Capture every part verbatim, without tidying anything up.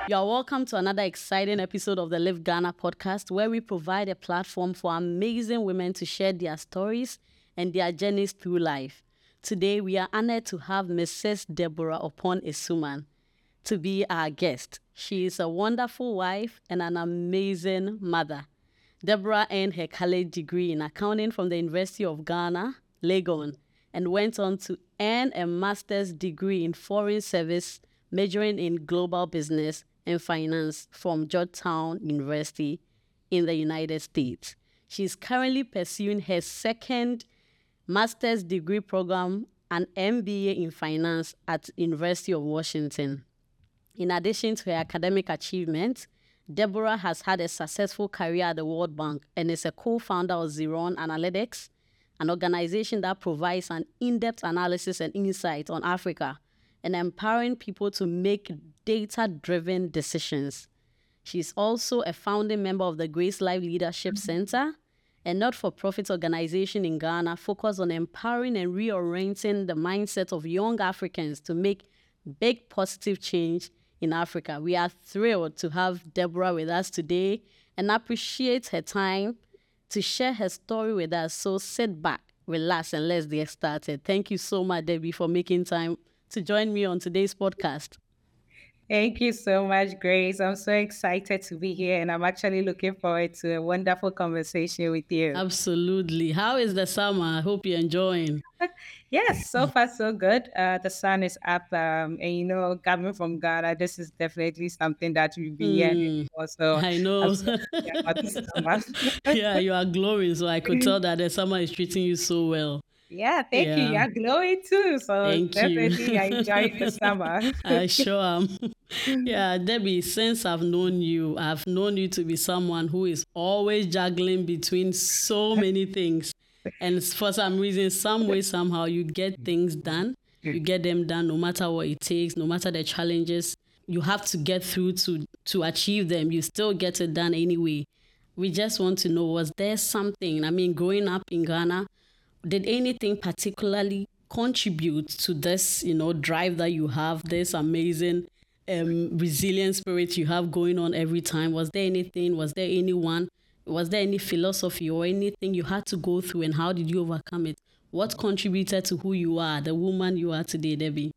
You're welcome to another exciting episode of the Live Ghana podcast, where we provide a platform for amazing women to share their stories and their journeys through life. Today, we are honored to have Missus Deborah Opon Asuman to be our guest. She is a wonderful wife and an amazing mother. Deborah earned her college degree in accounting from the University of Ghana, Legon, and went on to earn a master's degree in foreign service, majoring in global business and finance from Georgetown University in the United States. She is currently pursuing her second master's degree program, an M B A in finance at University of Washington. In addition to her academic achievements, Deborah has had a successful career at the World Bank and is a co-founder of Xeron Analytics, an organization that provides an in-depth analysis and insight on Africa and empowering people to make data-driven decisions. She's also a founding member of the Grace Life Leadership Center, a not-for-profit organization in Ghana focused on empowering and reorienting the mindset of young Africans to make big positive change in Africa. We are thrilled to have Deborah with us today and appreciate her time to share her story with us. So sit back, relax, and let's get started. Thank you so much, Debbie, for making time to join me on today's podcast. Thank you so much, Grace. I'm so excited to be here, and I'm actually looking forward to a wonderful conversation with you. Absolutely. How is the summer? I hope you're enjoying. Yes, so far so good. Uh, the sun is up, um, and you know, coming from Ghana, this is definitely something that we've been hearing Mm, for. So I I'm know. so happy about this summer. Yeah, you are glowing, so I could tell that the summer is treating you so well. Yeah, thank you. Yeah, You're glowing too. So thank you. definitely, I enjoy this summer. I sure am. Yeah, Debbie, since I've known you, I've known you to be someone who is always juggling between so many things. And for some reason, some way, somehow, you get things done. You get them done no matter what it takes, no matter the challenges you have to get through to, to achieve them. You still get it done anyway. We just want to know, was there something, I mean, growing up in Ghana, did anything particularly contribute to this, you know, drive that you have, this amazing um, resilient spirit you have going on every time? Was there anything, was there anyone, was there any philosophy or anything you had to go through, and how did you overcome it? What contributed to who you are, the woman you are today, Debbie?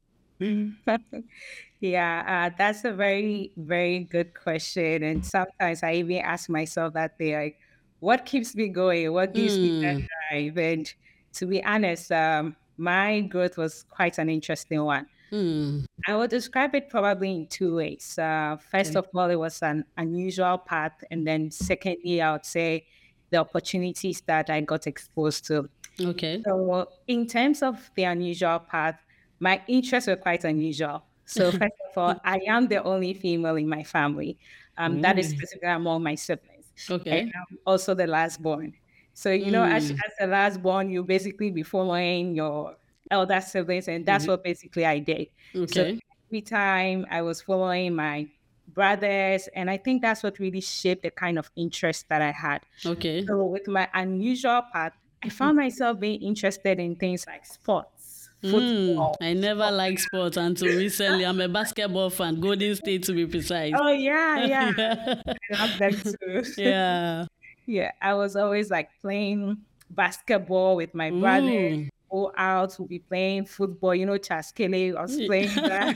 Yeah, uh, that's a very, very good question. And sometimes I even ask myself that thing, like, what keeps me going? What gives me that Mm, drive? And to be honest, um, my growth was quite an interesting one. mm, I would describe it probably in two ways. Uh, first okay. of all, it was an unusual path. And then secondly, I would say the opportunities that I got exposed to. Okay. So, in terms of the unusual path, my interests were quite unusual. So, first of all, I am the only female in my family. Um, that is Mm, specifically among my siblings. And okay. I'm also the last born. So, you know, as, Mm, as the last born, you basically be following your elder siblings, and that's mhm, what basically I did. So, okay. every time I was following my brothers, and I think that's what really shaped the kind of interest that I had. Okay. So with my unusual path, I found myself being interested in things like sports, Mm, football. I never soccer. liked sports until recently. I'm a basketball fan, Golden State to be precise. Oh yeah, yeah. Yeah. I love them too. Yeah. Yeah, I was always like playing basketball with my brothers. Ooh. Go out, we'll be playing football, you know, Chaskele. I was playing that.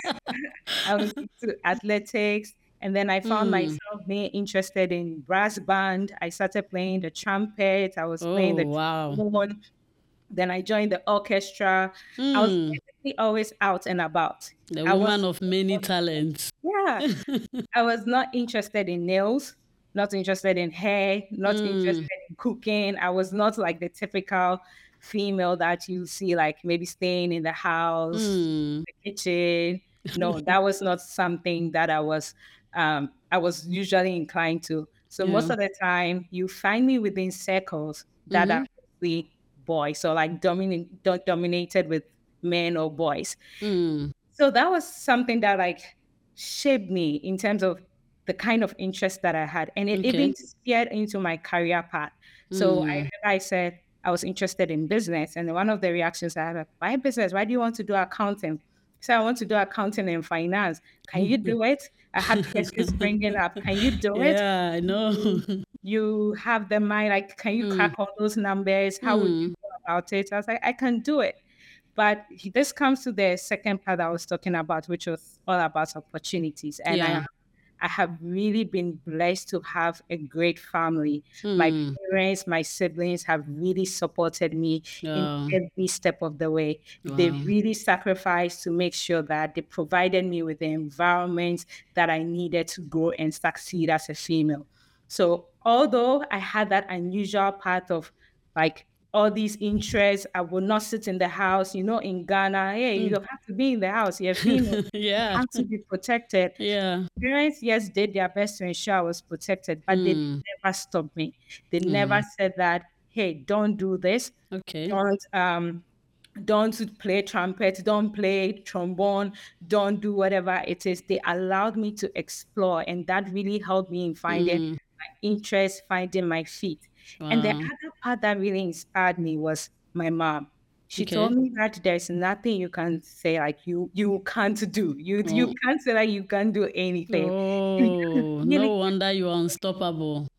I was into athletics. And then I found Mm. myself being interested in brass band. I started playing the trumpet. I was playing Oh, the wow. trombone. Then I joined the orchestra. I was Mm. basically always out and about. The I was, woman of many talents. yeah, I was not interested in nails, not interested in hair, not Mm. interested in cooking. I was not like the typical female that you see, like maybe staying in the house, Mm. the kitchen. No, that was not something that I was, um, I was usually inclined to. So most Yeah. of the time, you find me within circles that are Mm-hmm. mostly boys, so like domin- do- dominated with men or boys. Mm. So that was something that like shaped me in terms of the kind of interest that I had. And it Okay. even steered into my career path. So I Mm. I said I was interested in business. And one of the reactions I had, like, why business? Why do you want to do accounting? say I want to do accounting and finance. Can you do it? I had questions bringing up. Can you do it? Yeah, I know. You, you have the mind, like, can you Mm, crack all those numbers? How would you mm, go about it? I was like, I can do it. But he- this comes to the second part I was talking about, which was all about opportunities. And I yeah. I have really been blessed to have a great family. My Mm, parents, my siblings have really supported me in oh, every step of the way. They wow. really sacrificed to make sure that they provided me with the environment that I needed to grow and succeed as a female. So, although I had that unusual part of like all these interests, I would not sit in the house. You know, in Ghana, hey, you Mm. have to be in the house. You're female, Yeah, have to be protected. yeah. Parents, yes, did their best to ensure I was protected, but they Mm, never stopped me. They never mm. said that, hey, don't do this, Okay. don't um don't play trumpet, don't play trombone, don't do whatever it is. They allowed me to explore, and that really helped me in finding Mm, my interest, finding my feet. And the wow. other part that really inspired me was my mom. She Okay. told me that there's nothing you can say like you you can't do. You you Oh, can't say like you can't do anything. You can oh, no really wonder you are unstoppable.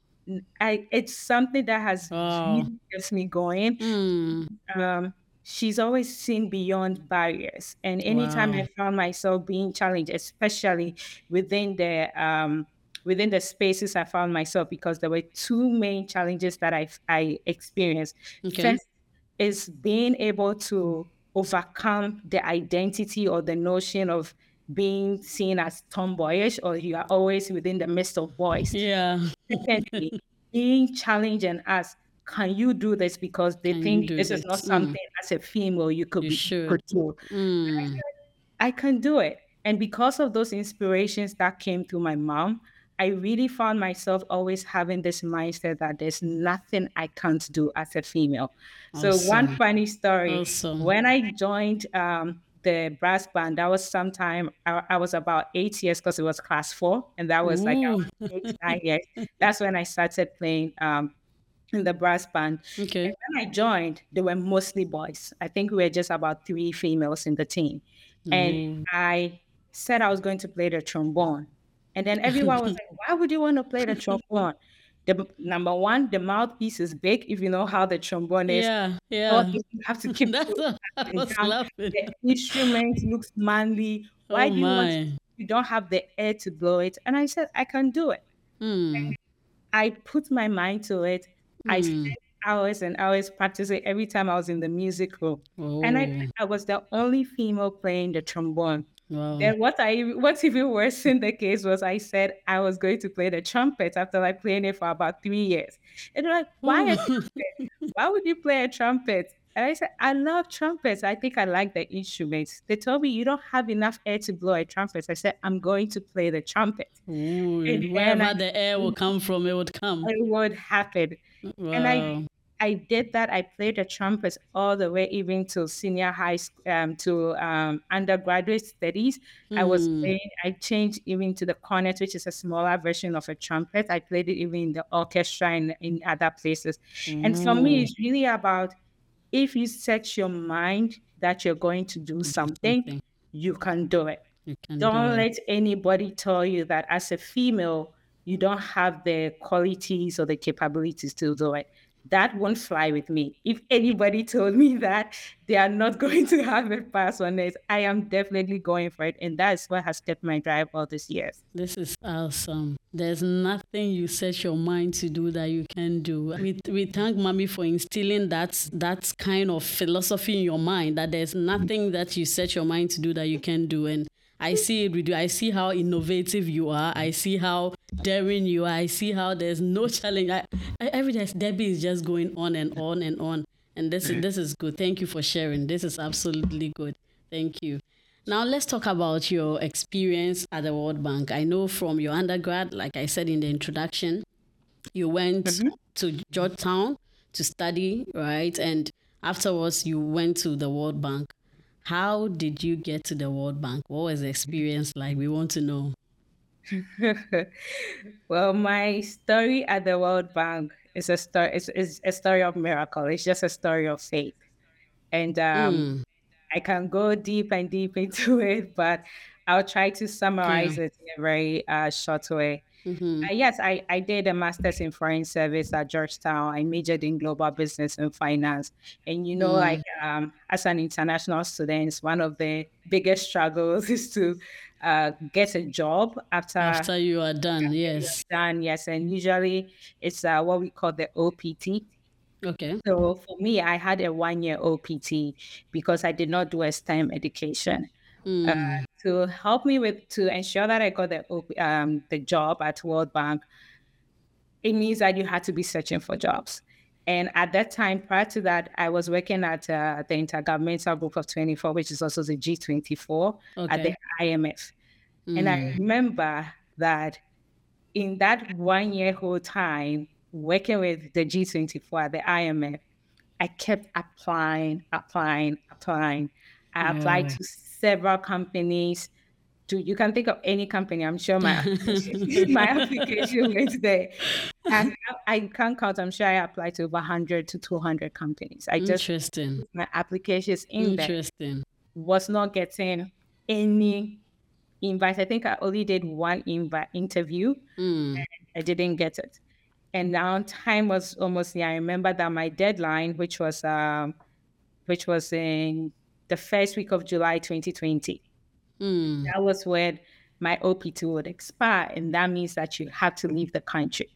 I it's something that has Wow. really kept me going. Mm, Um, she's always seen beyond barriers. And anytime wow. I found myself being challenged, especially within the um, within the spaces I found myself, because there were two main challenges that I I experienced. Okay. First is being able to overcome the identity or the notion of being seen as tomboyish or you are always within the midst of boys. Yeah. Secondly, being challenged and asked, can you do this? Because they Can you think do this is this? not Mm, something as a female you could you be you should. could do. Mm, I can do it. And because of those inspirations that came through my mom, I really found myself always having this mindset that there's nothing I can't do as a female. So one awesome. funny story, Awesome. when I joined um, the brass band, that was sometime I, I was about eight years because it was class four, and that was like I Ooh. was eight, nine years. That's when I started playing um, in the brass band. And Okay. when I joined, they were mostly boys. I think we were just about three females in the team. And Ooh. I said I was going to play the trombone. And then everyone was like, why would you want to play the trombone? The number one, the mouthpiece is big, if you know how the trombone is. Yeah, Or yeah. if you have to keep That's going what up I and was down. laughing. The instrument looks manly. Why Oh do you want to? my. You don't have the air to blow it. And I said, I can do it. Hmm. I put my mind to it. I spent Hmm. hours and hours practicing every time I was in the music room. And I, Oh, I was the only female playing the trombone. wow. Then what I what's even worse in the case was I said I was going to play the trumpet after like playing it for about three years. And they're like, why a Ooh. trumpet? Why would you play a trumpet? And I said, I love trumpets. I think I like the instruments. They told me you don't have enough air to blow a trumpet. I said, I'm going to play the trumpet. Ooh. And then I Wherever the air will come from, it would come. it would happen. And I Wow. I did that. I played the trumpet all the way even to senior high school, um, to um, undergraduate studies. I was Hmm. playing, I changed even to the cornet, which is a smaller version of a trumpet. I played it even in the orchestra and in other places. And for me, Ooh. it's really about if you set your mind that you're going to do To do something, something. you can do it. You can do Don't it. let anybody tell you that as a female, you don't have the qualities or the capabilities to do it. That won't fly with me. If anybody told me that they are not going to have a pass on it, I am definitely going for it. And that's what has kept my drive all these years. This is awesome. There's nothing you set your mind to do that you can do. We, we thank Mommy for instilling that, that kind of philosophy in your mind that there's nothing that you set your mind to do that you can do. And I see it with you. I see how innovative you are. I see how daring you are. I see how there's no challenge. I, I, every day, Debbie is just going on and on and on. And this is, this is good. Thank you for sharing. This is absolutely good. Thank you. Now, let's talk about your experience at the World Bank. I know from your undergrad, like I said in the introduction, you went Mhm. to Georgetown to study, right? And afterwards, you went to the World Bank. How did you get to the World Bank? What was the experience like? We want to know. Well, my story at the World Bank is a story. It's, it's a story of miracle. It's just a story of faith. And um, Mm, I can go deep and deep into it, but I'll try to Yeah. summarize it in a very uh, short way. Mm-hmm. Uh, yes, I, I did a master's in foreign service at Georgetown. I majored in global business and finance. And you know, like Mm. um, as an international student, one of the biggest struggles is to uh, get a job after After you are done, you're yes. done. Yes, and usually it's uh, what we call the O P T. Okay. So for me, I had a one year O P T because I did not do a STEM education. Uh, Mm. to help me with to ensure that I got the O P um, the job at World Bank, it means that you had to be searching for jobs. And at that time, prior to that, I was working at uh, the Intergovernmental Group of twenty-four, which is also the G twenty-four at the Okay. I M F. And I Mm. remember that in that one year whole time working with the G twenty-four at the I M F, I kept applying, applying, applying. I applied Oh. to several companies. To you can think of any company. I'm sure my application, my application went there. And I, I can't count. I'm sure I applied to over one hundred to two hundred companies. I just Interesting. put my applications in there. Interesting. Was not getting any invite. I think I only did one invite interview. Mm. I didn't get it. And now time was almost near. I remember that my deadline, which was um, which was in the first week of July twenty twenty, Mm. that was when my O P T would expire, and that means that you have to leave the country.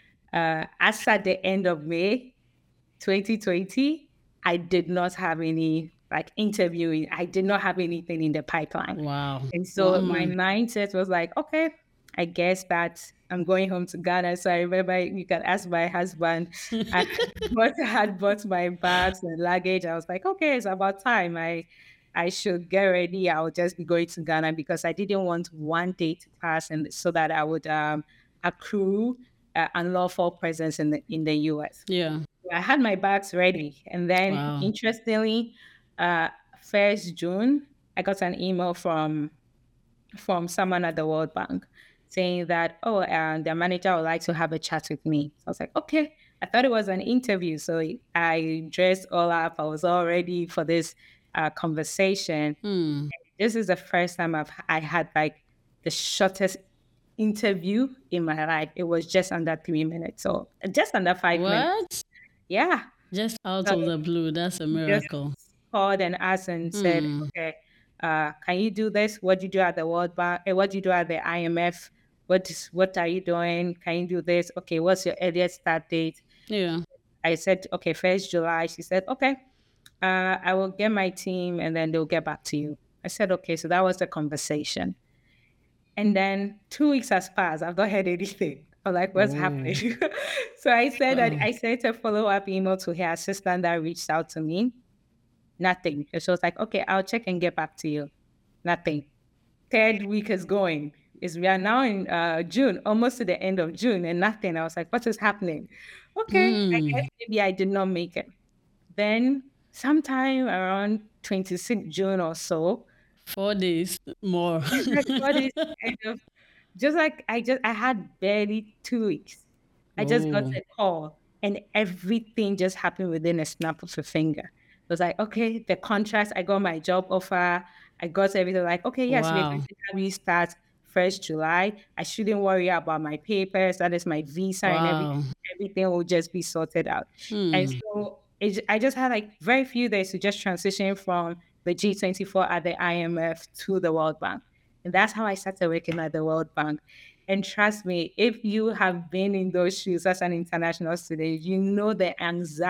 Uh, as at the end of May twenty twenty, I did not have any like interviewing. I did not have anything in the pipeline. Wow. And so my Mm. mindset was like, okay, I guess that I'm going home to Ghana. So I remember you can ask my husband. I bought, I had bought my bags and luggage. I was like, okay, it's about time. I I should get ready. I'll just be going to Ghana because I didn't want one day to pass and so that I would um, accrue uh, unlawful presence in the in the U S. Yeah. I had my bags ready. And then Wow. interestingly, uh, first June, I got an email from from someone at the World Bank saying that, oh, and the manager would like to have a chat with me. So I was like, okay. I thought it was an interview. So I dressed all up. I was all ready for this uh, conversation. Mm. This is the first time I've I had like the shortest interview in my life. It was just under three minutes. So just under five minutes. What? Yeah. Just out So of the blue. That's a just miracle. called and asked and said, Mm. okay, uh, can you do this? What do you do at the World Bank? eh, What do you do at the I M F? What is what are you doing? Can you do this? Okay, what's your earliest start date? Yeah. I said, okay, first July. She said, okay, uh, I will get my team and then they'll get back to you. I said, okay, so that was the conversation. And then two weeks has passed. I've not heard anything. I'm like, what's Oh. happening? So I said that Wow. I sent a follow-up email to her assistant that reached out to me. Nothing. And she was like, okay, I'll check and get back to you. Nothing. Third week is going. Is we are now in uh, June, almost to the end of June, and nothing. I was like, what is happening? Okay, I guess Mm. maybe I did not make it. Then sometime around twenty-sixth June or so, Four days more. it's like what is kind of just like I just I had barely two weeks. I just got Oh. a call and everything just happened within a snap of a finger. It was like, okay, the contract, I got my job offer, I got everything like, okay, yes, we're going Wow. to have you start first July. I shouldn't worry about my papers, that is my visa and everything. Wow. Everything will just be sorted out. And Hmm. so it, j- I just had like very few days to just transition from the G twenty-four at the I M F to the World Bank. And that's how I started working at the World Bank. And trust me, if you have been in those shoes as an international student, you know the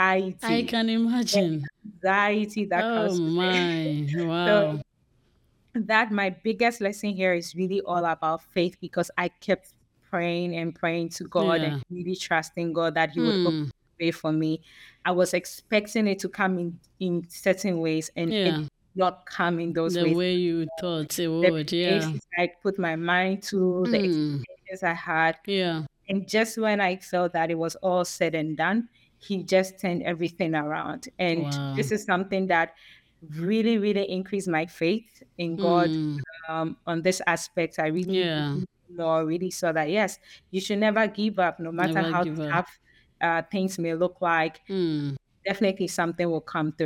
I anxiety, can the imagine. anxiety that Oh comes with it. my. So Wow. that my biggest lesson here is really all about faith because I kept praying and praying to God and Yeah. really trusting God that He would open Hmm. the way for me. I was expecting it to come in in certain ways, and it Yeah. did not come in those The ways. way you thought it The would. Yeah. places I put my mind to, the Hmm. experiences I had, Yeah. and just when I felt that it was all said and done, He just turned everything around. And Wow. this is something that really, really increased my faith in God Hmm. um, on this aspect. I really Yeah. believe more, really saw that, yes, you should never give up, no matter Never how give up. tough uh, things may look like. Hmm. Definitely something will come through.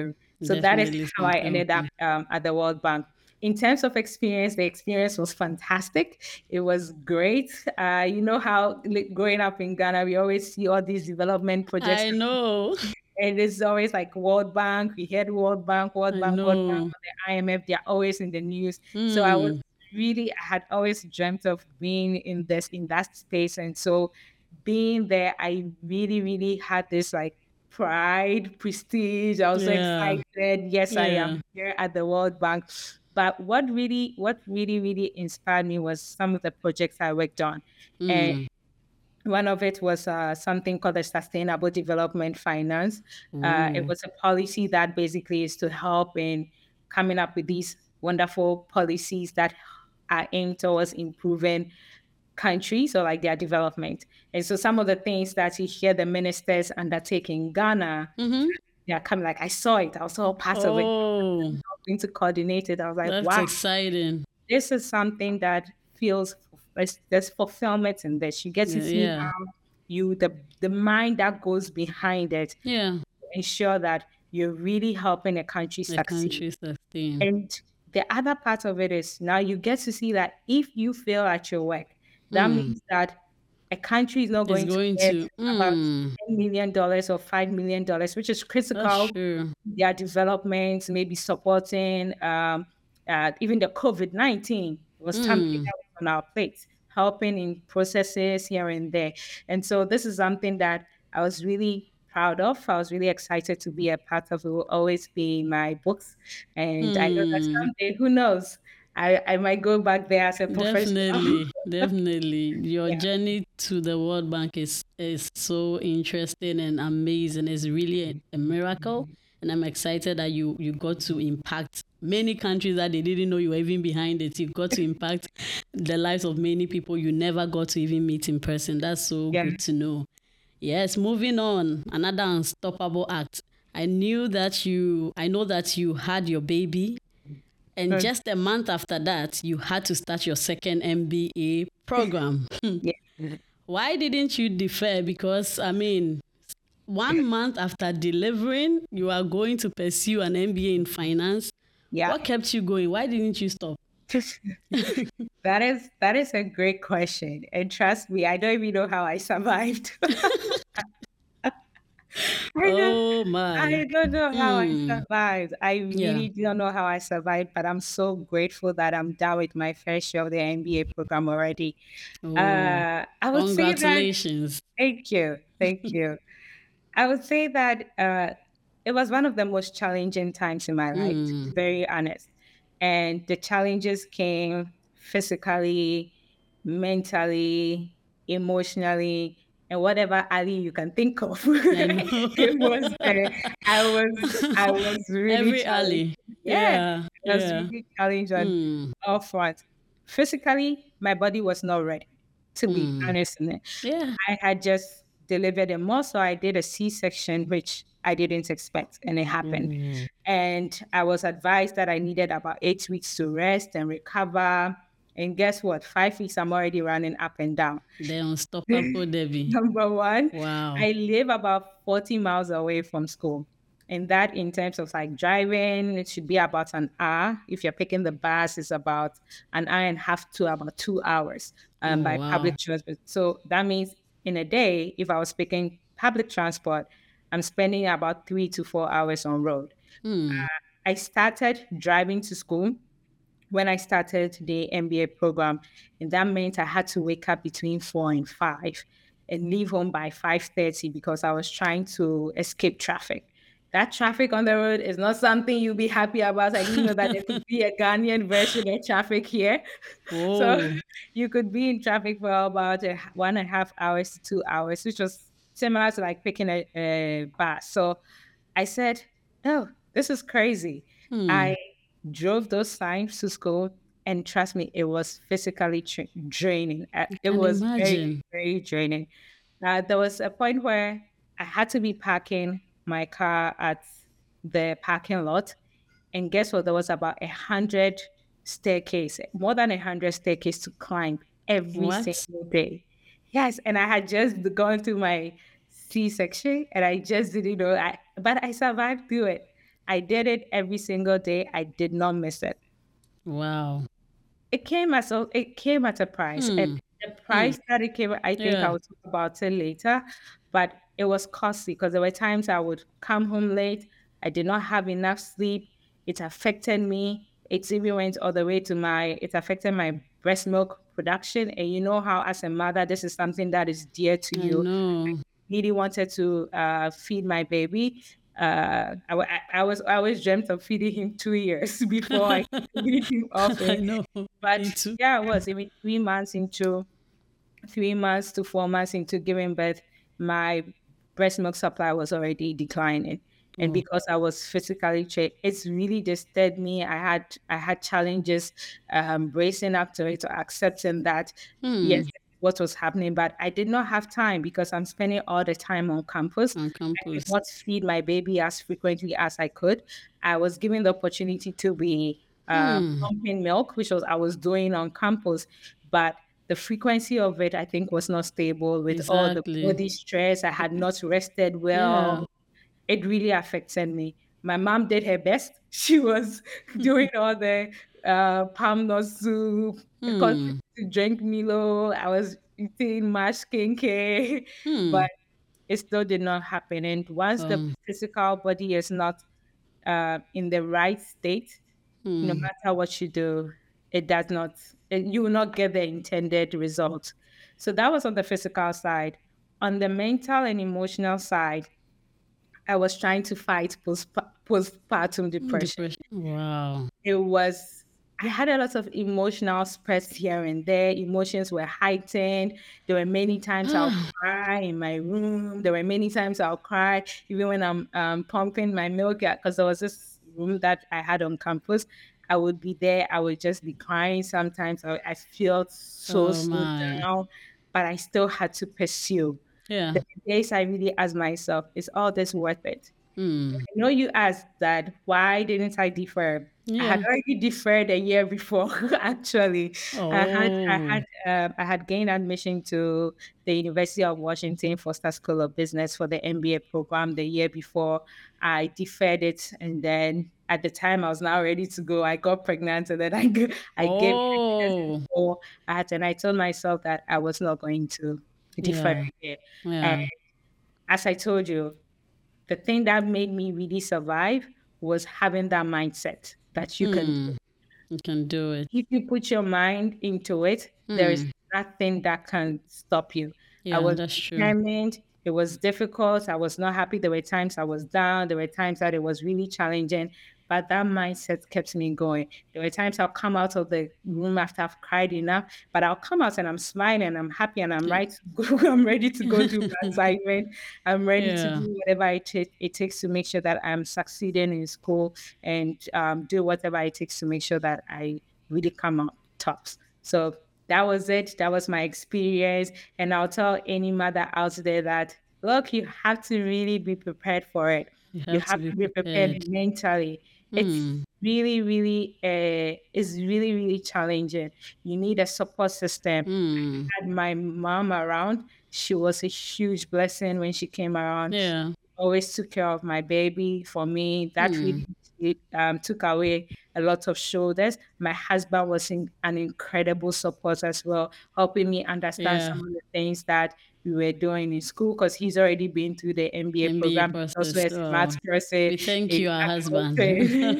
So that is Definitely how I something. ended up um, at the World Bank. In terms of experience, the experience was fantastic. It was great. Uh, you know how like, growing up in Ghana, we always see all these development projects, I know. and it's always like World Bank. We heard World Bank, World I Bank, World Bank, know. or the I M F. They're always in the news. So I was Mm. really, I had always dreamt of being in this in that space, and so being there, I really, really had this like pride, prestige. I was so Yeah. excited. Yes, I am Yeah. here at the World Bank. But what really, what really, really inspired me was some of the projects I worked on. And Mm. one of it was uh, something called the Sustainable Development Finance. Uh, it Ooh. was a policy that basically is to help in coming up with these wonderful policies that are aimed towards improving countries or like their development. And so some of the things that you hear the ministers undertake in Ghana, Mm-hmm. they are coming like, I saw it, I was all part of it, Oh, helping to coordinate it. I was like, that's wow, exciting. this is something that feels there's, there's fulfillment in this. You get to Yeah. see Yeah. how you the the mind that goes behind it Yeah. ensure that you're really helping a country The succeed. country sustain. And the other part of it is now you get to see that if you fail at your work, that Mm. means that a country is not It's going to going get to. about Mm. ten million dollars or five million dollars, which is That's critical. true. Their developments, maybe supporting um, uh, even the COVID nineteen was something Mm. that was on our plates, helping in processes here and there. And so this is something that I was really proud of. I was really excited to be a part of. It will always be in my books. And I know that Hmm. someday, who knows, I, I might go back there as a professional. Definitely, definitely. Your Yeah. journey to the World Bank is is so interesting and amazing. It's really a, a miracle, and I'm excited that you you got to impact many countries that they didn't know you were even behind it. You got to impact the lives of many people you never got to even meet in person. That's so Yeah. good to know. Yes, moving on. Another unstoppable act. I knew that you. I know that you had your baby, and Mm. just a month after that, you had to start your second M B A program. Yeah. Why didn't you defer? Because, I mean, one month after delivering, you are going to pursue an M B A in finance. Yeah. What kept you going? Why didn't you stop? That is that is a great question. And trust me, I don't even know how I survived. I don't Oh, my. I don't know how I Hmm. survived. I Yeah. really don't know how I survived, but I'm so grateful that I'm done with my first year of the M B A program already. Oh, Uh, I would say that congratulations. thank you. Thank you. I would say that uh, it was one of the most challenging times in my life, to Hmm. be very honest. And the challenges came physically, mentally, emotionally, and whatever alley you can think of. I know. It was there. I was I was really Every challenged. alley. Yeah, Yeah. I was Yeah. really challenged on Hmm. all fronts. Physically, my body was not ready, to be Hmm. honest. In it. Yeah. I had just delivered a more, so I did a C-section, which I didn't expect, and it happened. Mm. And I was advised that I needed about eight weeks to rest and recover. And guess what? Five weeks, I'm already running up and down. The unstoppable Debbie. Number one, Wow. I live about forty miles away from school. And that, in terms of like driving, it should be about an hour. If you're picking the bus, it's about an hour and a half to about two hours um, Oh, by wow. public transport. So that means in a day, if I was picking public transport, I'm spending about three to four hours on road. Hmm. I started driving to school when I started the M B A program, and that meant I had to wake up between four and five and leave home by five thirty because I was trying to escape traffic. That traffic on the road is not something you'll be happy about. I didn't know that there could be a Ghanaian version of traffic here. So Whoa. you could be in traffic for about a, one and a half hours to two hours, which was similar to like picking a, a bus. So I said, "Oh, this is crazy." Hmm. I drove those times to school, and trust me, it was physically tra- draining. Uh, It Can was very, imagine. very draining. Uh, there was a point where I had to be parking my car at the parking lot, and guess what? There was about a hundred staircase, more than a hundred staircase to climb every What? single day. Yes, and I had just gone through my C section, and I just didn't know. I, but I survived through it. I did it every single day. I did not miss it. Wow. It came as a it came at a price, and Hmm. the Hmm. price that it came, I think Yeah. I'll talk about it later, but it was costly because there were times I would come home late. I did not have enough sleep. It affected me. It even went all the way to my. It affected my breast milk production, and you know how, as a mother, this is something that is dear to I you. know. Really wanted to uh, feed my baby. Uh, I, wa- I I was I always dreamt of feeding him two years before I could feed him I often. know. But Me too. yeah, I was even three months into three months to four months into giving birth, my breast milk supply was already declining. And Oh. because I was physically trained, it's really disturbed me. I had I had challenges um, bracing up to it, or accepting that yes, Hmm. this is what was happening. But I did not have time because I'm spending all the time on campus. On I could campus. not feed my baby as frequently as I could. I was given the opportunity to be uh, Hmm. pumping milk, which was I was doing on campus, but the frequency of it, I think, was not stable with all the Exactly. body stress. I had not rested Yeah. well. It really affected me. My mom did her best. She was doing all the uh, palm nut soup, Hmm. constantly to drink Milo. I was eating mashed kinky, but Hmm. it still did not happen. And once the Um. physical body is not uh, in the right state, no Hmm. matter what you do, it does not, it, you will not get the intended result. So that was on the physical side. On the mental and emotional side, I was trying to fight post, postpartum depression. Depression. Wow. It was, I had a lot of emotional spreads here and there. Emotions were heightened. There were many times I'll cry in my room. There were many times I'll cry even when I'm um, pumping my milk, because there was this room that I had on campus. I would be there. I would just be crying sometimes. I, I felt so, Oh so my. down, but I still had to pursue. Yeah. The days I really asked myself, is all this worth it? Hmm. I know you asked that, why didn't I defer? I had Yeah. already deferred a year before. Actually, I had I Oh. had um, I had gained admission to the University of Washington Foster School of Business for the M B A program the year before. I deferred it, and then at the time I was now ready to go. I got pregnant, and then I g- I gave birth just Oh. before I had, and I told myself that I was not going to defer Yeah. it. And Yeah. as I told you, the thing that made me really survive was having that mindset that you can do. Hmm. You can do it. If you put your mind into it, there is Hmm. nothing that can stop you. I Yeah, was that's true. determined. It was difficult. I was not happy. There were times I was down. There were times that it was really challenging. But that mindset kept me going. There were times I'll come out of the room after I've cried enough, but I'll come out and I'm smiling, I'm happy, and I'm Yeah. right to go. I'm ready to go do my assignment. I'm ready to Yeah. do whatever it, ta- it takes to make sure that I'm succeeding in school, and um, do whatever it takes to make sure that I really come out tops. So that was it. That was my experience. And I'll tell any mother out there that, look, you have to really be prepared for it. You You have to have be to be prepared prepared. mentally. It's Hmm. really, really, uh, it's really, really challenging. You need a support system. Hmm. Had my mom around. She was a huge blessing when she came around. Yeah. Always took care of my baby for me. That Hmm. really it, um, took away a lot of shoulders. My husband was in, an incredible support as well, helping me understand Yeah. some of the things that we were doing in school, because he's already been through the M B A M B A program. He's also process. a smart Oh, person, we thank a you, our black husband. person.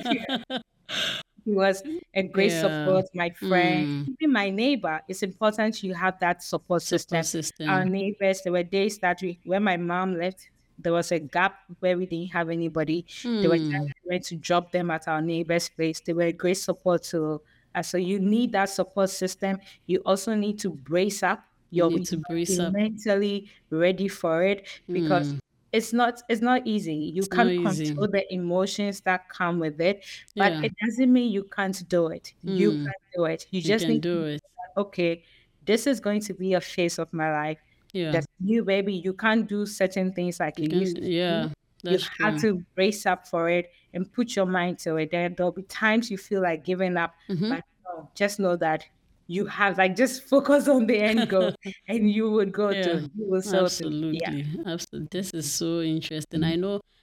He was a great Yeah. support, my friend, Hmm. even my neighbor. It's important you have that support Support system. Our system. neighbors, there were days that we, when my mom left, there was a gap where we didn't have anybody. There were Hmm. times we went to drop them at our neighbor's place. They were a great support to us. So you need that support system. You also need to brace up. You Your, need you to must brace be up. mentally ready for it, because Hmm. it's not it's not easy. You It's not can't easy. control the emotions that come with it, but Yeah. it doesn't mean you can't do it. You Hmm. can do it. You You just can need to do know it. that, okay, this is going to be a phase of my life. Yeah. That's new, baby. You can't do certain things like You you used can. to do. Yeah. You That's have true. to brace up for it and put your mind to it. There, there'll be times you feel like giving up, Mm-hmm. but no, just know that you have, like, just focus on the end goal, and you would go Yeah, through. You will sail through. Yeah. absolutely. Absolutely. This is so interesting. I know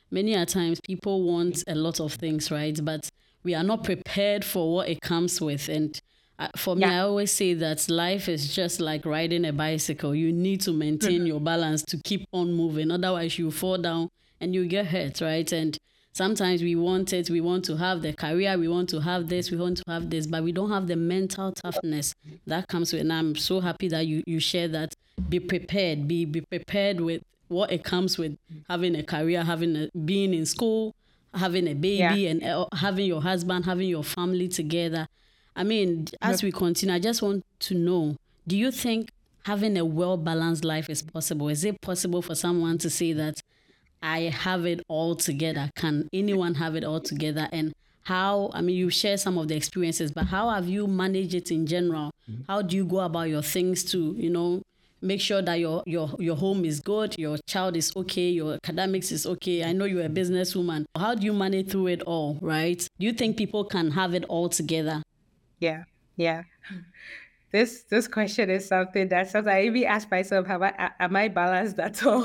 many a times people want a lot of things, right? But we are not prepared for what it comes with. And uh, for me, Yeah. I always say that life is just like riding a bicycle. You need to maintain your balance to keep on moving. Otherwise, you fall down and you get hurt, right? And sometimes we want it, we want to have the career, we want to have this, we want to have this, but we don't have the mental toughness that comes with it. And I'm so happy that you, you share that. Be prepared, be, be prepared with what it comes with having a career, having a, being in school, having a baby, Yeah. and uh, having your husband, having your family together. I mean, as we continue, I just want to know, do you think having a well-balanced life is possible? Is it possible for someone to say that I have it all together? Can anyone have it all together? And how, I mean, you share some of the experiences, but how have you managed it in general? How do you go about your things to, you know, make sure that your, your, your home is good, your child is okay, your academics is okay? I know you're a businesswoman. How do you manage through it all, right? Do you think people can have it all together? Yeah. Yeah. This this question is something that sometimes I even ask myself, have I am I balanced at all?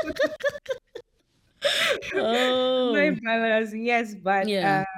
Am I Oh, balanced? Yes, but yeah. uh,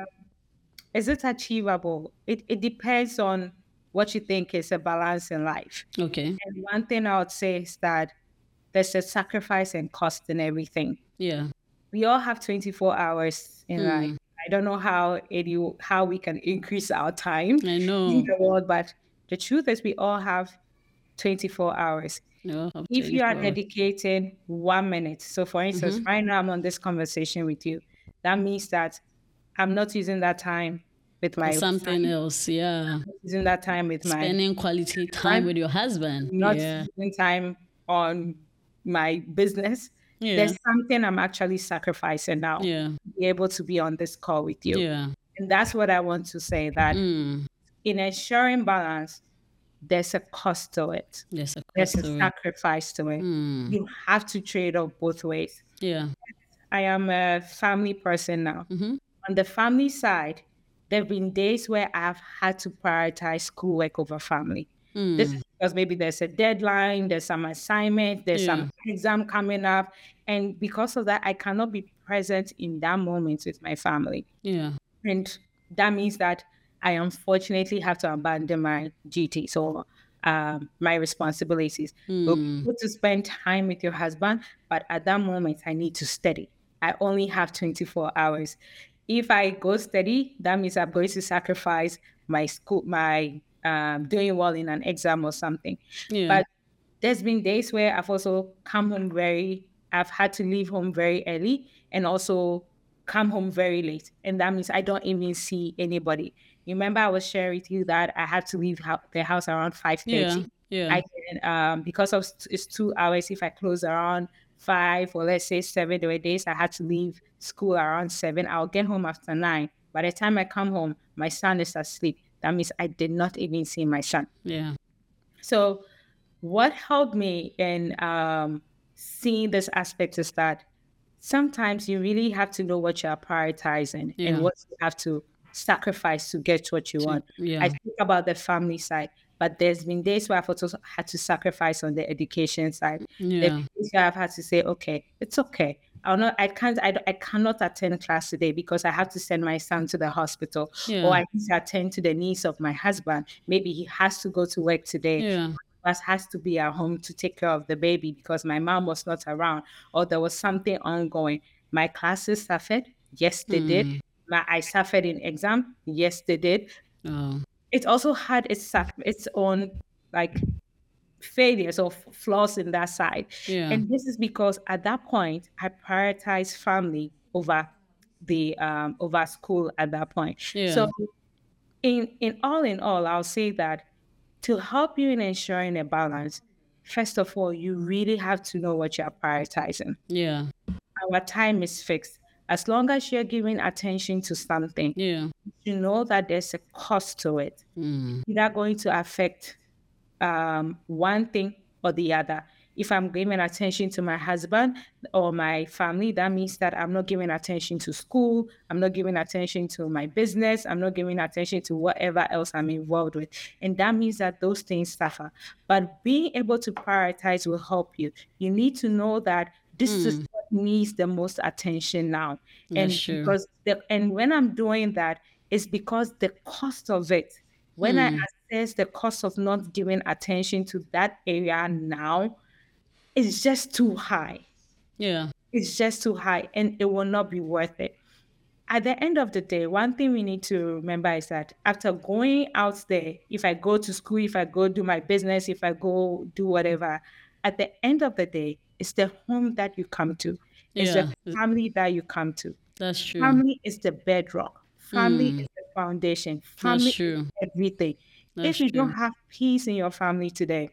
is it achievable? It it depends on what you think is a balance in life. Okay. And one thing I would say is that there's a sacrifice and cost in everything. Yeah. We all have twenty-four hours in life. Hmm. I don't know how it you how we can increase our time I in know. the world, but the truth is we all have twenty-four hours. No, I'm If you are twenty-four. dedicating one minute, so for instance, Mm-hmm. right now I'm on this conversation with you, that means that I'm not using that time with For my something son, else, yeah. using that time with my Spending quality time friend, with your husband. not Yeah. using time on my business. Yeah. There's something I'm actually sacrificing now Yeah. to be able to be on this call with you. Yeah. And that's what I want to say, that Mm. in ensuring balance, there's a cost to it. There's a There's cost a to it. sacrifice to it. Mm. You have to trade off both ways. Yeah. I am a family person now. Mm-hmm. On the family side, there have been days where I've had to prioritize schoolwork over family. This Mm. is because maybe there's a deadline, there's some assignment, there's Yeah. some exam coming up. And because of that, I cannot be present in that moment with my family. Yeah. And that means that I unfortunately have to abandon my duties or um, my responsibilities. You'll be Mm. able to spend time with your husband, but at that moment, I need to study. I only have twenty-four hours. If I go study, that means I'm going to sacrifice my school, my um, doing well in an exam or something. Yeah. But there's been days where I've also come home very, I've had to leave home very early and also come home very late. And that means I don't even see anybody. You remember I was sharing with you that I had to leave hou- the house around Yeah. five thirty. Yeah. I can, um, because of s- it's two hours, if I close around five or let's say seven, there were days I had to leave school around seven. I'll get home after nine. By the time I come home, my son is asleep. That means I did not even see my son. Yeah. So what helped me in um, seeing this aspect is that sometimes you really have to know what you're prioritizing and Yeah. what you have to sacrifice to get what you To- want. I Yeah. think about the family side, but there's been days where I've also had to sacrifice on the education side. There have Yeah. been days where I've had to say, okay, it's okay. I'll not, I can't, I, don't- I cannot attend class today because I have to send my son to the hospital, or Yeah. I need to attend to the needs of my husband. Maybe he has to go to work today, Yeah. us has to be at home to take care of the baby because my mom was not around or there was something ongoing. My classes suffered. Yes, they did. Mm. My, I suffered in exam. Yes, they did. Oh. It also had its sac- its own like failures or f- flaws in that side. Yeah. And this is because at that point I prioritized family over the um, over school at that point. Yeah. So in in all in all, I'll say that to help you in ensuring a balance, first of all, you really have to know what you're prioritizing. Yeah. Our time is fixed. As long as you're giving attention to something, Yeah. you know that there's a cost to it. Mm. Either going to affect um, one thing or the other. If I'm giving attention to my husband or my family, that means that I'm not giving attention to school. I'm not giving attention to my business. I'm not giving attention to whatever else I'm involved with. And that means that those things suffer. But being able to prioritize will help you. You need to know that this is Mm. what needs the most attention now. That's And true. because the and when I'm doing that, it's because the cost of it, when I Hmm. assess the cost of not giving attention to that area now, it's just too high. Yeah. It's just too high and it will not be worth it. At the end of the day, one thing we need to remember is that after going out there, if I go to school, if I go do my business, if I go do whatever, at the end of the day, it's the home that you come to. It's the Yeah. family that you come to. That's true. Family is the bedrock. Family Hmm. is the foundation. That's Family is true. everything. That's If you don't true. have peace in your family today,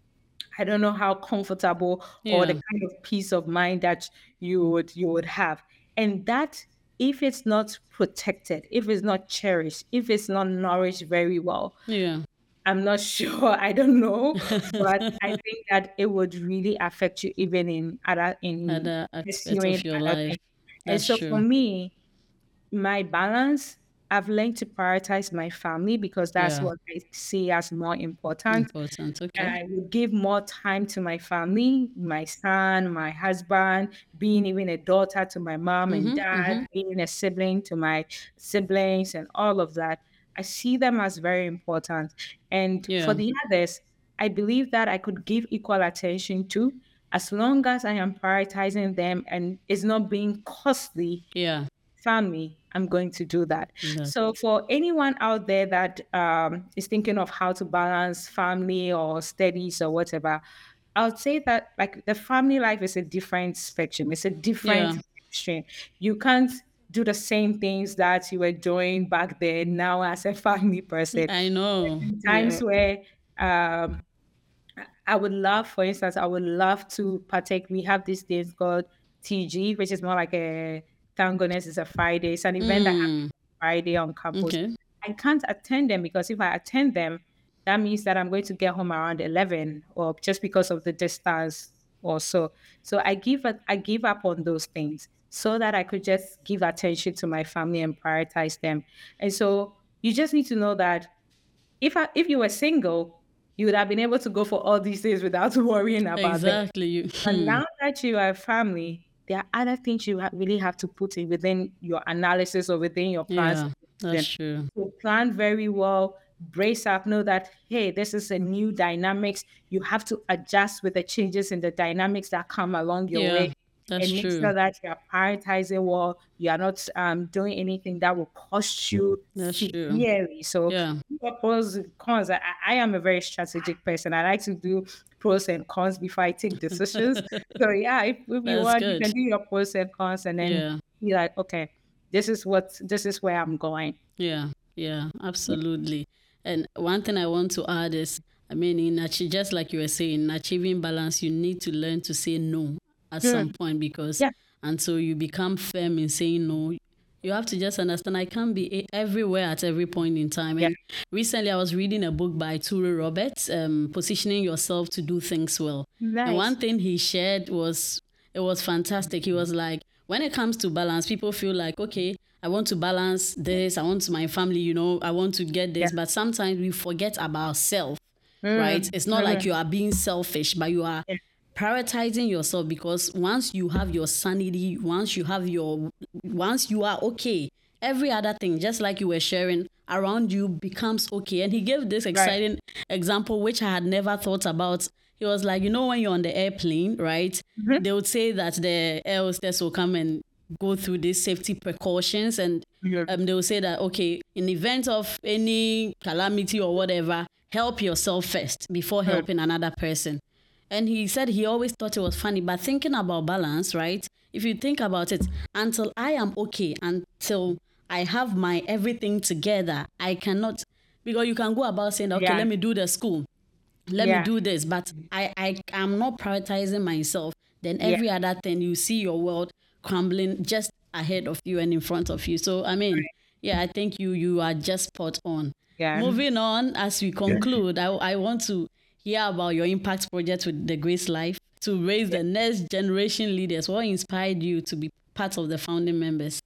I don't know how comfortable or the Yeah. kind of peace of mind that you would you would have. And that if it's not protected, if it's not cherished, if it's not nourished very well, Yeah. I'm not sure. I don't know, but I think that it would really affect you even in other in Other aspects pursuing of your other life. things. And That's so for true. me, my balance, I've learned to prioritize my family because that's Yeah. what I see as more important. Important. And Okay. I will give more time to my family, my son, my husband, being even a daughter to my mom and Mm-hmm. Mm-hmm. dad, being a sibling to my siblings, and all of that. I see them as very important. And for Yeah. the others, I believe that I could give equal attention to as long as I am prioritizing them and it's not being costly Yeah. family, I'm going to do that. That. So for anyone out there that um, is thinking of how to balance family or studies or whatever, I would say that like the family life is a different spectrum. It's a different Yeah. stream. You can't do the same things that you were doing back then now as a family person. I know. In Yeah. times where um, I would love, for instance, I would love to partake. We have these things called T G, which is more like a thank goodness, it's a Friday. It's an event that happens Mm. Friday on campus. Okay. I can't attend them because if I attend them, that means that I'm going to get home around eleven or just because of the distance or so. So I give up, I give up on those things so that I could just give attention to my family and prioritize them. And so you just need to know that if I, if you were single, you would have been able to go for all these things without worrying about them. Exactly. You. But Hmm. now that you are a family, there are other things you ha- really have to put in within your analysis or within your plans. Yeah. That's Then true. so plan very well, brace up, know that hey, this is a new dynamics. You have to adjust with the changes in the dynamics that come along your Yeah. way, That's and make true. sure that you are prioritizing well. You are not um, doing anything that will cost you That's true. severely. So Yeah. what pros and cons? I, I am a very strategic person. I like to do pros and cons before I take decisions. So yeah, if, if you That's want, you good. can do your pros and cons and then Yeah. be like, okay, this is what this is where I'm going. Yeah. Yeah. Absolutely. And one thing I want to add is, I mean, in achieve, just like you were saying, in achieving balance, you need to learn to say no at some Mm, point because yeah, until you become firm in saying no, you have to just understand I can't be e- everywhere at every point in time. yeah, And recently I was reading a book by Turu Roberts, um, Positioning Yourself to Do Things Well. And one nice. thing he shared was, it was fantastic. He was like, when it comes to balance, people feel like, okay, I want to balance this, I want my family, you know, I want to get Yeah. this. But sometimes we forget about self, right? Mm, It's not like mhm, you are being selfish, but you are yeah, prioritizing yourself because once you have your sanity, once you have your, once you are okay, every other thing, just like you were sharing around you, becomes okay. And he gave this right. exciting example, which I had never thought about. He was like, you know, when you're on the airplane, right? Mhm, They would say that the air hostess will come and go through these safety precautions, and yeah, um, they will say that, okay, in event of any calamity or whatever, help yourself first before mm, helping another person. And he said he always thought it was funny, but thinking about balance, right? If you think about it, until I am okay, until I have my everything together, I cannot, because you can go about saying, okay, yeah, let me do the school, let me yeah, do this, but I, I am not prioritizing myself. Then yeah, every other thing, you see your world crumbling just ahead of you and in front of you. So, I mean, yeah, I think you you are just spot on. yeah. Moving on, as we Yeah. conclude, I, I want to hear about your impact project with the Grace Life to raise the next generation leaders. What inspired you to be part of the founding members?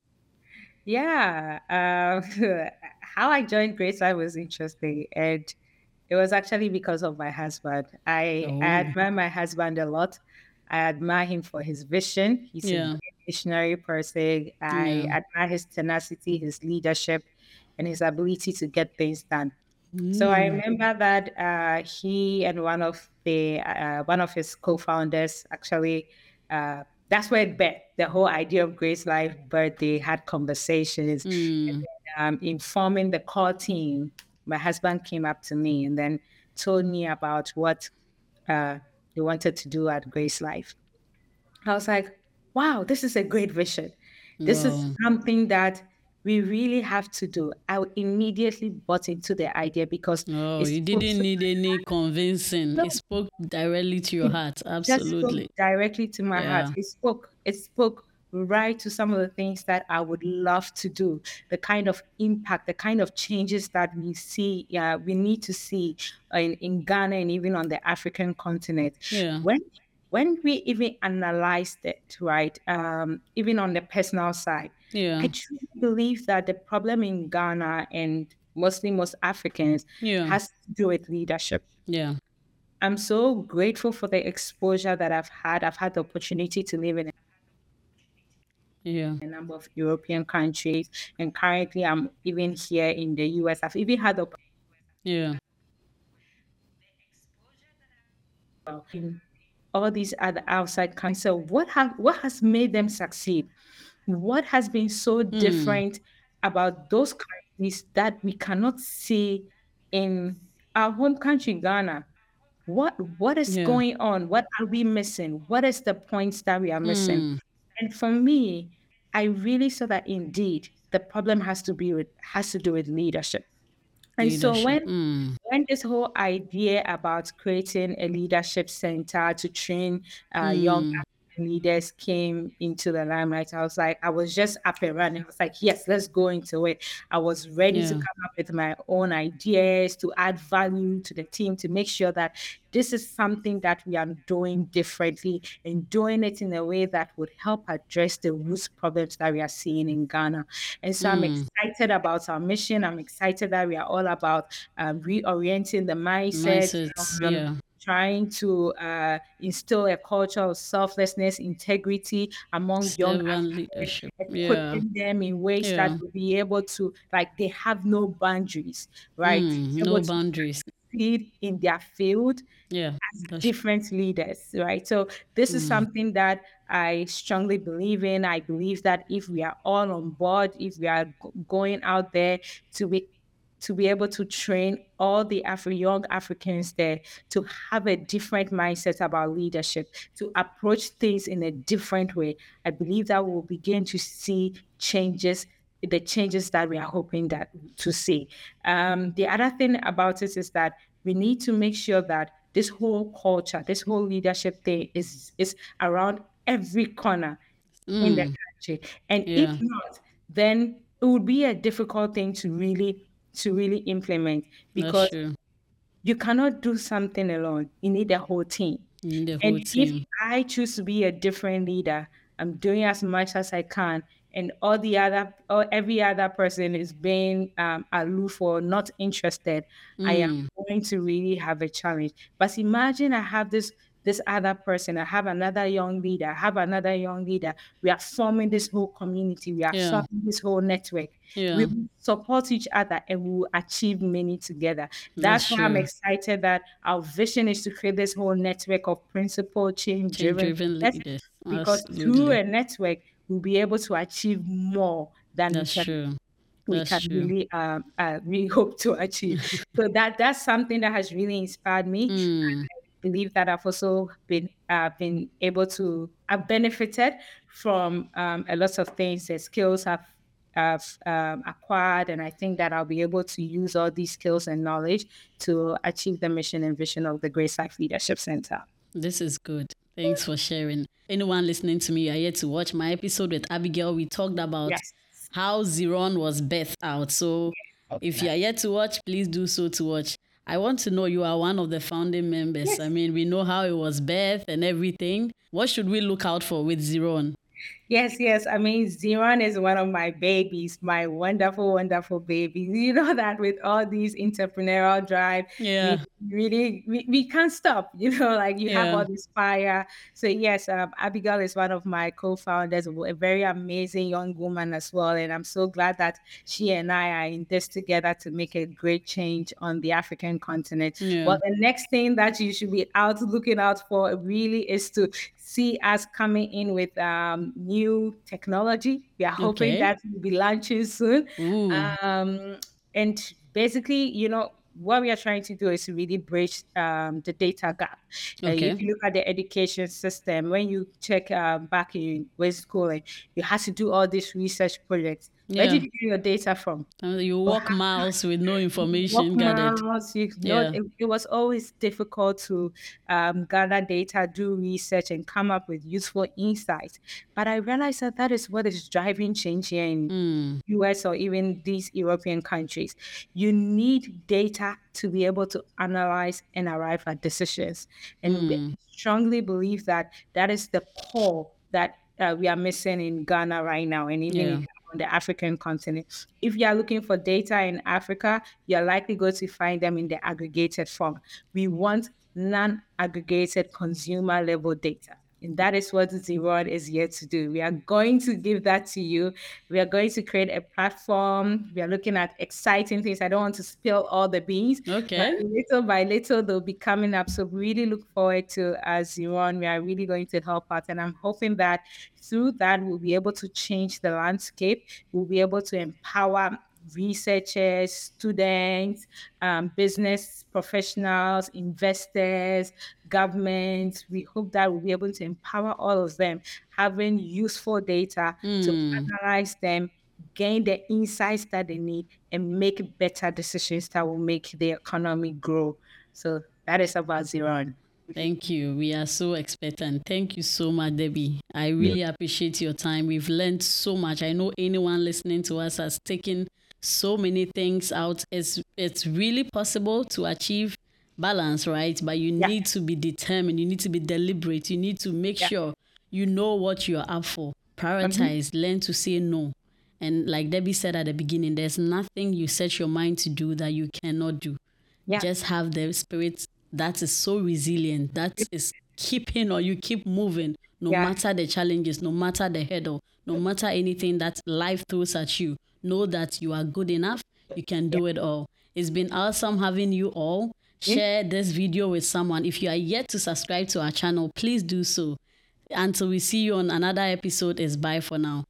Yeah, uh, how I joined Grace Life was interesting, and it was actually because of my husband. I, I Oh, admire my husband a lot. I admire him for his vision. He's a Yeah. very visionary person. I Yeah. admire his tenacity, his leadership, and his ability to get things done. So I Mm. remember that uh, he and one of the uh, one of his co-founders actually, uh, that's where it bet the whole idea of Grace Life birthday had conversations. And Mm. then, um, in forming the core team, my husband came up to me and then told me about what uh, they wanted to do at Grace Life. I was like, wow, this is a great vision. This is Wow. something that we really have to do. I immediately bought into the idea because Oh, it you spoke didn't to need any convincing. no, It spoke directly to your it heart. just spoke Absolutely. directly to my heart. Yeah. It spoke, it spoke right to some of the things that I would love to do, the kind of impact, the kind of changes that we see, yeah, we need to see in, in Ghana and even on the African continent. Yeah. When when we even analyzed it, right, um, even on the personal side, Yeah. I truly believe that the problem in Ghana and mostly most Africans Yeah. has to do with leadership. Yeah. I'm so grateful for the exposure that I've had. I've had the opportunity to live in Yeah. a number of European countries, and currently I'm even here in the U S. I've even had the Yeah. in all these other outside countries. So what have what has made them succeed? What has been so Mm. different about those countries that we cannot see in our home country, Ghana? What what is Yeah. going on? What are we missing? What is the points that we are missing? Mm. And for me, I really saw that indeed the problem has to be with has to do with leadership. And so Leadership. when Mm. when this whole idea about creating a leadership center to train uh, young Mm. African leaders came into the limelight, I was like, I was just up and running. I was like, yes, let's go into it. I was ready to Yeah. come up with my own ideas to add value to the team to make sure that this is something that we are doing differently and doing it in a way that would help address the root problems that we are seeing in Ghana. And so I'm Mm. excited about our mission. I'm excited that we are all about um, reorienting the mindset, you know, Mindsets. um, Yeah. trying to uh, instill a culture of selflessness, integrity among young Servant Africans, leadership. Yeah. equipping them in ways that Yeah. will be able to, like, they have no boundaries, right? To Mm. be able No to boundaries. succeed in their field Yeah. as That's true. different leaders, right? So this is Mm. something that I strongly believe in. I believe that if we are all on board, if we are go- going out there to be to be able to train all the Afri- young Africans there to have a different mindset about leadership, to approach things in a different way, I believe that we'll begin to see changes, the changes that we are hoping that to see. Um, the other thing about it is that we need to make sure that this whole culture, this whole leadership thing is is around every corner in the Mm. country. And if Yeah. not, then it would be a difficult thing to really to really implement That's because true. you cannot do something alone. You need a whole team. You need the And whole if team. I choose to be a different leader, I'm doing as much as I can, and all the other, or every other person is being um, aloof or not interested, I am Mm. going to really have a challenge. But imagine I have this this other person, I have another young leader, I have another young leader. We are forming this whole community, we are Yeah. forming this whole network. We Yeah. will support each other and we will achieve many together. That's That's why I'm true. excited that our vision is to create this whole network of principle change Change driven driven leaders leaders. because through Absolutely. a network, we'll be able to achieve more than we That's can true. we That's can true. really um uh, really hope to achieve. So that that's something that has really inspired me. Mm. Believe that I've also been uh, been able to I've benefited from um, a lot of things, the skills I've I've um, acquired, and I think that I'll be able to use all these skills and knowledge to achieve the mission and vision of the Grace Life Leadership Center. This is good. Thanks for sharing. Anyone listening to me, you are here to watch my episode with Abigail. We talked about Yes. how Ziron was birthed out. So if you are yet to watch, please do so to watch. I want to know, you are one of the founding members. Yes. I mean, we know how it was birthed and everything. What should we look out for with Ziron? Yes, yes. I mean, Zion is one of my babies, my wonderful, wonderful babies. You know that with all these entrepreneurial drive, we Yeah, really we, we can't stop. You know, like you have yeah, all this fire. So yes, um, Abigail is one of my co-founders, a very amazing young woman as well, and I'm so glad that she and I are in this together to make a great change on the African continent. yeah. Well, the next thing that you should be out looking out for really is to see us coming in with um, new technology. We are hoping Okay. that will be launching soon. Ooh, Um, and basically, you know, what we are trying to do is to really bridge um, the data gap. Uh, if okay. you look at the education system, when you check um, back in West School, you had to do all these research projects. Where Yeah. did you get your data from? Uh, You walk miles with no Walk information gathered. miles, you know, Yeah. it, it was always difficult to um, gather data, do research, and come up with useful insights. But I realized that that is what is driving change here in Mm, U S or even these European countries. You need data to be able to analyze and arrive at decisions. And we mm, strongly believe that that is the core that uh, we are missing in Ghana right now, and even yeah. in on the African continent. If you are looking for data in Africa, you're likely going to find them in the aggregated form. We want non-aggregated consumer level data. And that is what Zeron is here to do. We are going to give that to you. We are going to create a platform. We are looking at exciting things. I don't want to spill all the beans, but Okay. little by little, they'll be coming up. So really look forward to uh, Zeron. We are really going to help out. And I'm hoping that through that, we'll be able to change the landscape. We'll be able to empower researchers, students, um, business professionals, investors, governments. We hope that we'll be able to empower all of them, having useful data to Mm. analyze them, gain the insights that they need, and make better decisions that will make the economy grow. So that is about Ziran. Thank you. We are so expectant. Thank you so much, Debbie. I Yeah. really appreciate your time. We've learned so much. I know anyone listening to us has taken so many things out. It's it's really possible to achieve balance, right? But you Yeah. need to be determined. You need to be deliberate. You need to make Yeah. sure you know what you're up for. Mhm. Prioritize. Learn to say no. And like Debbie said at the beginning, there's nothing you set your mind to do that you cannot do. Yeah. Just have the spirit that is so resilient, that is keeping or you keep moving no Yeah. matter the challenges, no matter the hurdle, no matter anything that life throws at you. Know that you are good enough, you can Yeah. do it all. It's been awesome having you all. Yeah. Share this video with someone. If you are yet to subscribe to our channel, please do so. Until we see you on another episode, is bye for now.